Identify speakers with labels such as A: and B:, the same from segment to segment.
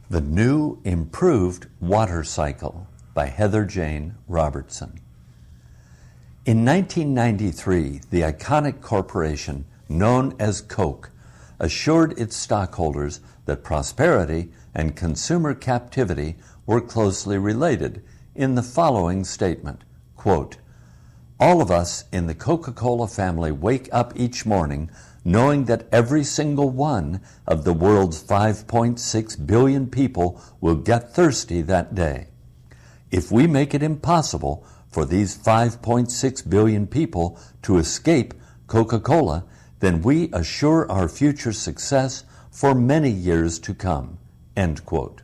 A: The New Improved Water Cycle by Heather Jane Robertson. In 1993, the iconic corporation known as Coke assured its stockholders that prosperity and consumer captivity were closely related in the following statement, quote, "All of us in the Coca-Cola family wake up each morning knowing that every single one of the world's 5.6 billion people will get thirsty that day. If we make it impossible for these 5.6 billion people to escape Coca-Cola, then we assure our future success for many years to come." End quote.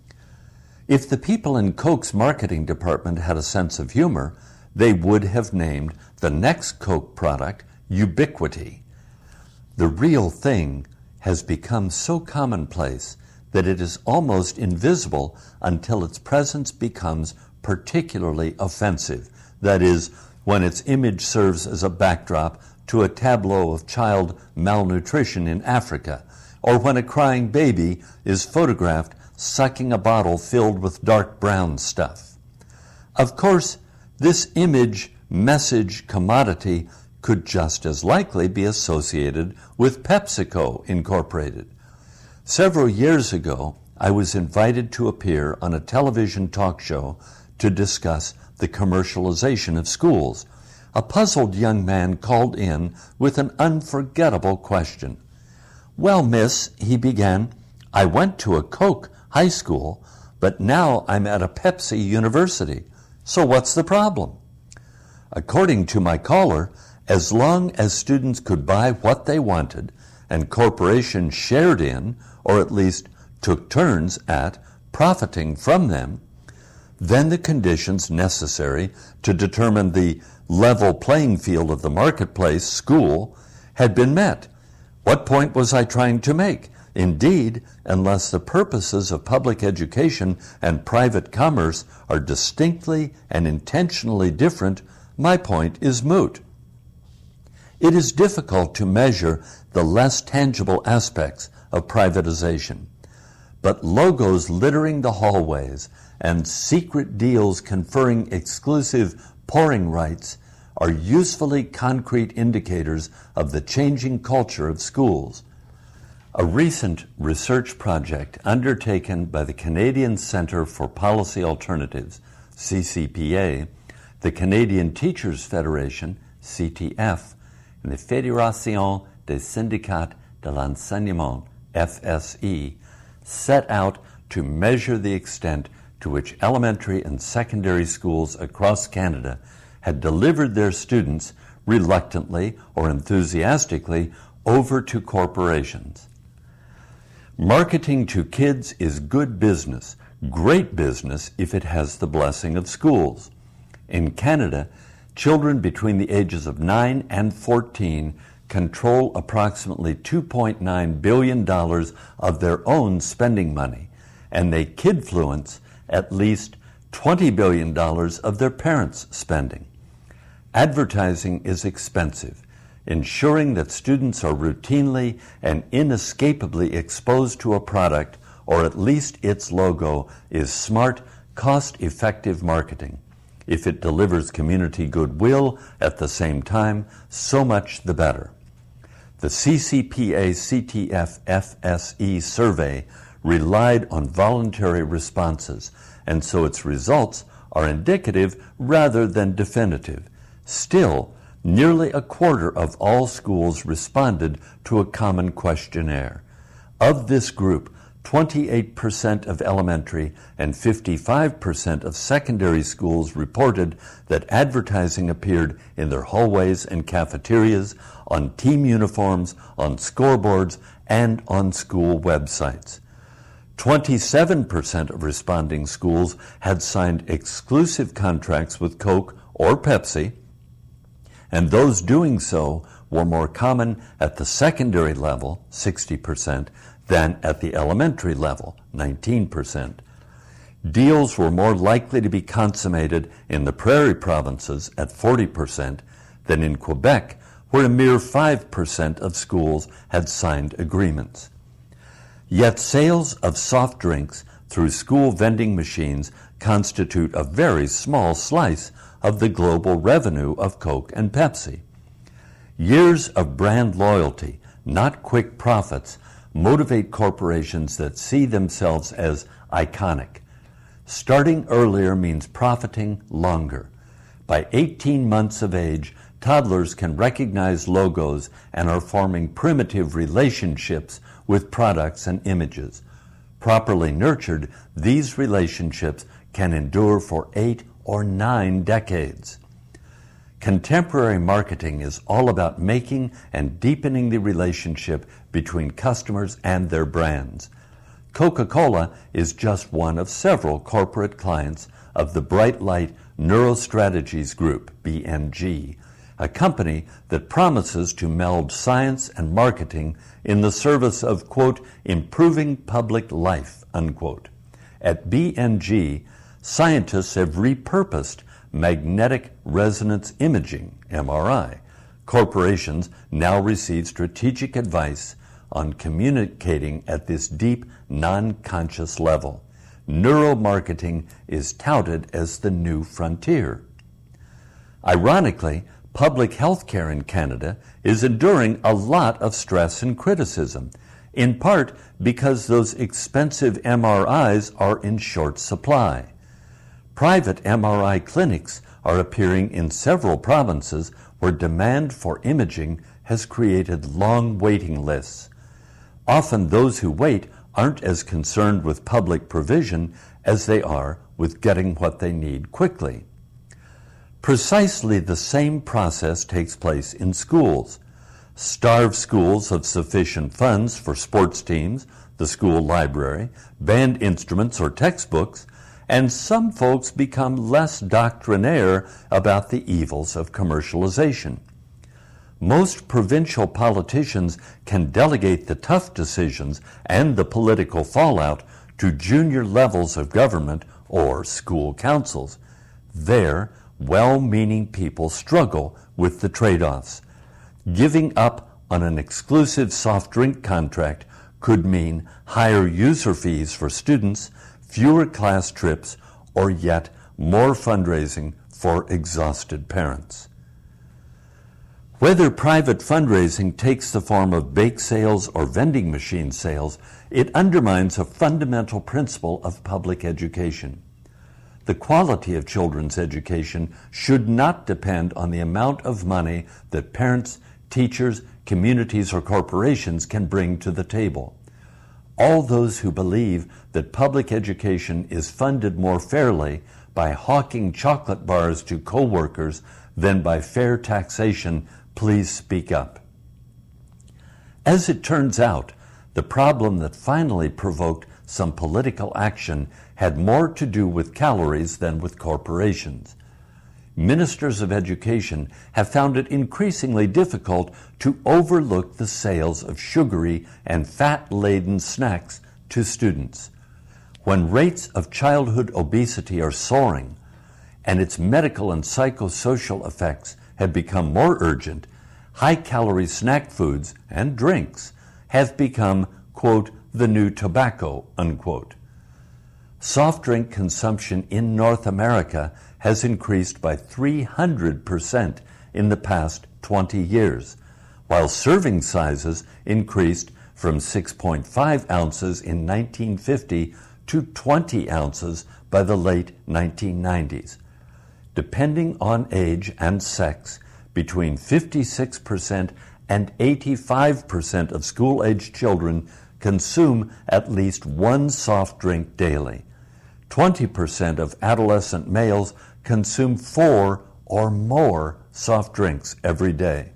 A: If the people in Coke's marketing department had a sense of humor, they would have named the next Coke product Ubiquity. The real thing has become so commonplace that it is almost invisible until its presence becomes particularly offensive. That is, when its image serves as a backdrop to a tableau of child malnutrition in Africa, or when a crying baby is photographed sucking a bottle filled with dark brown stuff. Of course, this image, message, commodity could just as likely be associated with PepsiCo Incorporated. Several years ago, I was invited to appear on a television talk show to discuss the commercialization of schools. A puzzled young man called in with an unforgettable question. "Well, miss," he began, "I went to a Coke high school, but now I'm at a Pepsi university. So what's the problem?" According to my caller, as long as students could buy what they wanted and corporations shared in, or at least took turns at, profiting from them, then the conditions necessary to determine the level playing field of the marketplace school had been met. What point was I trying to make? Indeed, unless the purposes of public education and private commerce are distinctly and intentionally different, my point is moot. It is difficult to measure the less tangible aspects of privatization, but logos littering the hallways and secret deals conferring exclusive pouring rights are usefully concrete indicators of the changing culture of schools. A recent research project undertaken by the Canadian Centre for Policy Alternatives, CCPA, the Canadian Teachers Federation, CTF, and the Fédération des syndicats de l'enseignement, FSE, set out to measure the extent to which elementary and secondary schools across Canada had delivered their students reluctantly or enthusiastically over to corporations. Marketing to kids is good business, great business if it has the blessing of schools. In Canada, children between the ages of 9 and 14 control approximately $2.9 billion of their own spending money, and they kidfluence at least $20 billion of their parents' spending. Advertising is expensive. Ensuring that students are routinely and inescapably exposed to a product, or at least its logo, is smart, cost-effective marketing. If it delivers community goodwill at the same time, so much the better. The CCPA CTF FSE survey relied on voluntary responses, and so its results are indicative rather than definitive. Still, nearly a quarter of all schools responded to a common questionnaire. Of this group, 28% of elementary and 55% of secondary schools reported that advertising appeared in their hallways and cafeterias, on team uniforms, on scoreboards, and on school websites. 27% of responding schools had signed exclusive contracts with Coke or Pepsi, and those doing so were more common at the secondary level, 60%, than at the elementary level, 19%. Deals were more likely to be consummated in the prairie provinces at 40% than in Quebec, where a mere 5% of schools had signed agreements. Yet sales of soft drinks through school vending machines constitute a very small slice of the global revenue of Coke and Pepsi. Years of brand loyalty, not quick profits, motivate corporations that see themselves as iconic. Starting earlier means profiting longer. By 18 months of age, toddlers can recognize logos and are forming primitive relationships with products and images. Properly nurtured, these relationships can endure for 8 or 9 decades. Contemporary marketing is all about making and deepening the relationship between customers and their brands. Coca-Cola is just one of several corporate clients of the Bright Light Neurostrategies Group, BNG, a company that promises to meld science and marketing in the service of, quote, improving public life, unquote. At BNG, scientists have repurposed magnetic resonance imaging, MRI. Corporations now receive strategic advice on communicating at this deep, non-conscious level. Neuromarketing is touted as the new frontier. Ironically, public health care in Canada is enduring a lot of stress and criticism, in part because those expensive MRIs are in short supply. Private MRI clinics are appearing in several provinces where demand for imaging has created long waiting lists. Often those who wait aren't as concerned with public provision as they are with getting what they need quickly. Precisely the same process takes place in schools. Starved schools of sufficient funds for sports teams, the school library, band instruments or textbooks, and some folks become less doctrinaire about the evils of commercialization. Most provincial politicians can delegate the tough decisions and the political fallout to junior levels of government or school councils. There, well-meaning people struggle with the trade-offs. Giving up on an exclusive soft drink contract could mean higher user fees for students, fewer class trips, or yet more fundraising for exhausted parents. Whether private fundraising takes the form of bake sales or vending machine sales, it undermines a fundamental principle of public education. The quality of children's education should not depend on the amount of money that parents, teachers, communities, or corporations can bring to the table. All those who believe that public education is funded more fairly by hawking chocolate bars to co-workers than by fair taxation, please speak up. As it turns out, the problem that finally provoked some political action had more to do with calories than with corporations. Ministers of education have found it increasingly difficult to overlook the sales of sugary and fat-laden snacks to students. When rates of childhood obesity are soaring and its medical and psychosocial effects have become more urgent, high-calorie snack foods and drinks have become, quote, the new tobacco, unquote. Soft drink consumption in North America has increased by 300% in the past 20 years, while serving sizes increased from 6.5 ounces in 1950 to 20 ounces by the late 1990s. Depending on age and sex, between 56% and 85% of school-aged children consume at least one soft drink daily. 20% of adolescent males consume 4 or more soft drinks every day.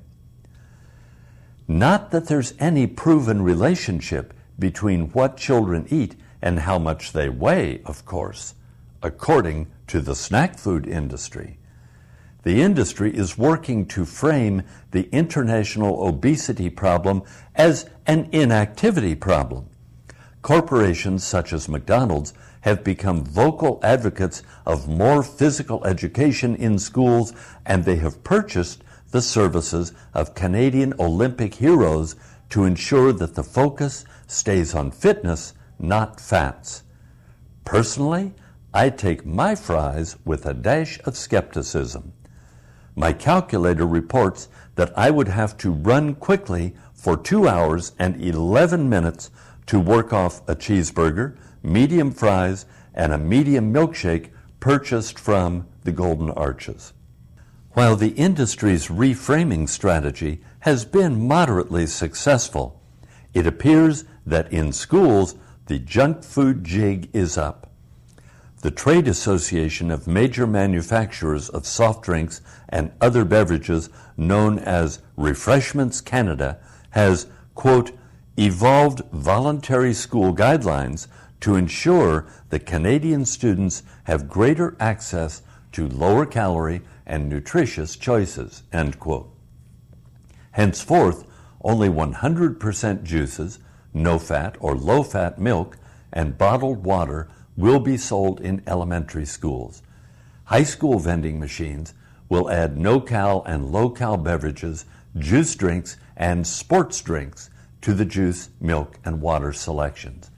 A: Not that there's any proven relationship between what children eat and how much they weigh, of course, according to the snack food industry. The industry is working to frame the international obesity problem as an inactivity problem. Corporations such as McDonald's have become vocal advocates of more physical education in schools, and they have purchased the services of Canadian Olympic heroes to ensure that the focus stays on fitness, not fats. Personally, I take my fries with a dash of skepticism. My calculator reports that I would have to run quickly for 2 hours and 11 minutes to work off a cheeseburger, medium fries, and a medium milkshake purchased from the Golden Arches. While the industry's reframing strategy has been moderately successful, it appears that in schools the junk food jig is up. The Trade Association of Major Manufacturers of Soft Drinks and Other Beverages, known as Refreshments Canada, has, quote, evolved voluntary school guidelines to ensure that Canadian students have greater access to lower calorie and nutritious choices, end quote. Henceforth, only 100% juices, no-fat or low-fat milk, and bottled water will be sold in elementary schools. High school vending machines will add no-cal and low-cal beverages, juice drinks, and sports drinks to the juice, milk, and water selections.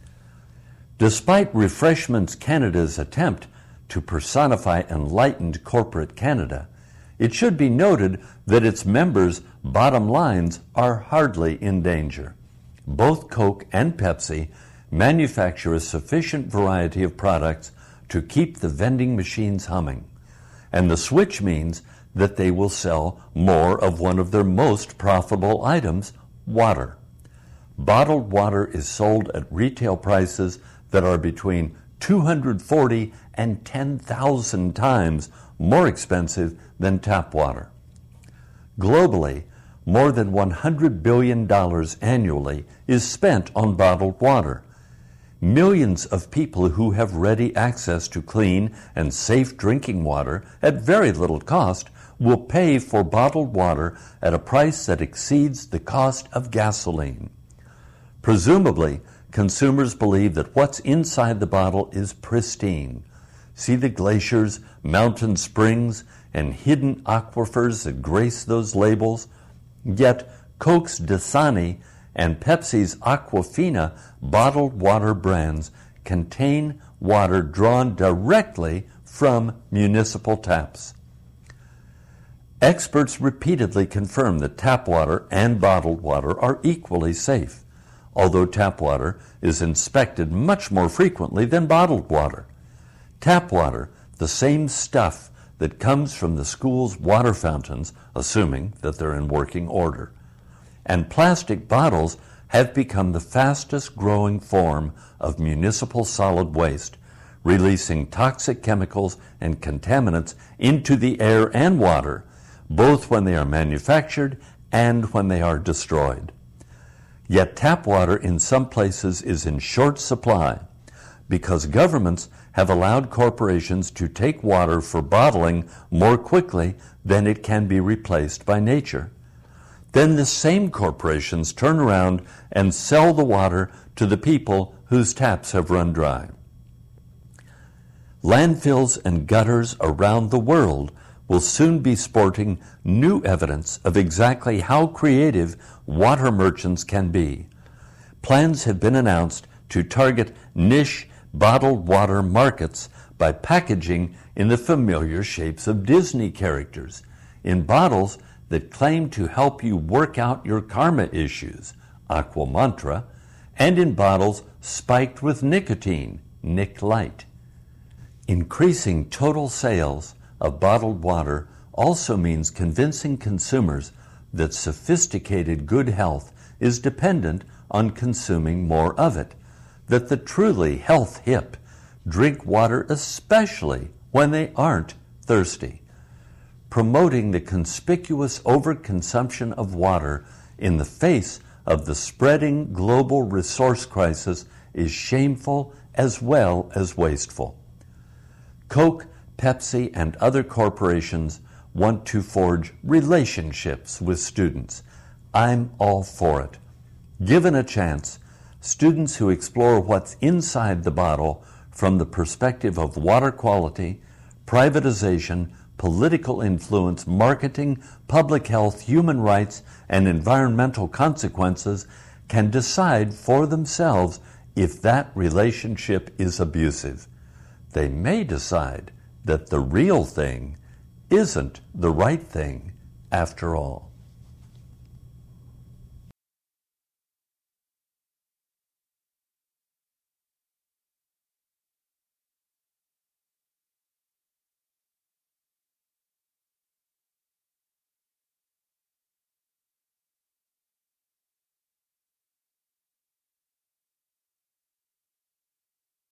A: Despite Refreshments Canada's attempt to personify enlightened corporate Canada, it should be noted that its members' bottom lines are hardly in danger. Both Coke and Pepsi manufacture a sufficient variety of products to keep the vending machines humming, and the switch means that they will sell more of one of their most profitable items, water. Bottled water is sold at retail prices that are between 240 and 10,000 times more expensive than tap water. Globally, more than $100 billion annually is spent on bottled water. Millions of people who have ready access to clean and safe drinking water at very little cost will pay for bottled water at a price that exceeds the cost of gasoline. Presumably, consumers believe that what's inside the bottle is pristine. See the glaciers, mountain springs, and hidden aquifers that grace those labels? Yet, Coke's Dasani and Pepsi's Aquafina bottled water brands contain water drawn directly from municipal taps. Experts repeatedly confirm that tap water and bottled water are equally safe, although tap water is inspected much more frequently than bottled water. Tap water, the same stuff that comes from the school's water fountains, assuming that they're in working order, and plastic bottles have become the fastest growing form of municipal solid waste, releasing toxic chemicals and contaminants into the air and water, both when they are manufactured and when they are destroyed. Yet tap water in some places is in short supply because governments have allowed corporations to take water for bottling more quickly than it can be replaced by nature. Then the same corporations turn around and sell the water to the people whose taps have run dry. Landfills and gutters around the world will soon be sporting new evidence of exactly how creative water merchants can be. Plans have been announced to target niche bottled water markets by packaging in the familiar shapes of Disney characters, in bottles that claim to help you work out your karma issues, Aqua Mantra, and in bottles spiked with nicotine, Nic Light. Increasing total sales of bottled water also means convincing consumers that sophisticated good health is dependent on consuming more of it, that the truly health hip drink water especially when they aren't thirsty. Promoting the conspicuous overconsumption of water in the face of the spreading global resource crisis is shameful as well as wasteful. Coke, Pepsi, and other corporations want to forge relationships with students. I'm all for it. Given a chance, students who explore what's inside the bottle from the perspective of water quality, privatization, political influence, marketing, public health, human rights, and environmental consequences can decide for themselves if that relationship is abusive. They may decide that the real thing isn't the right thing after all.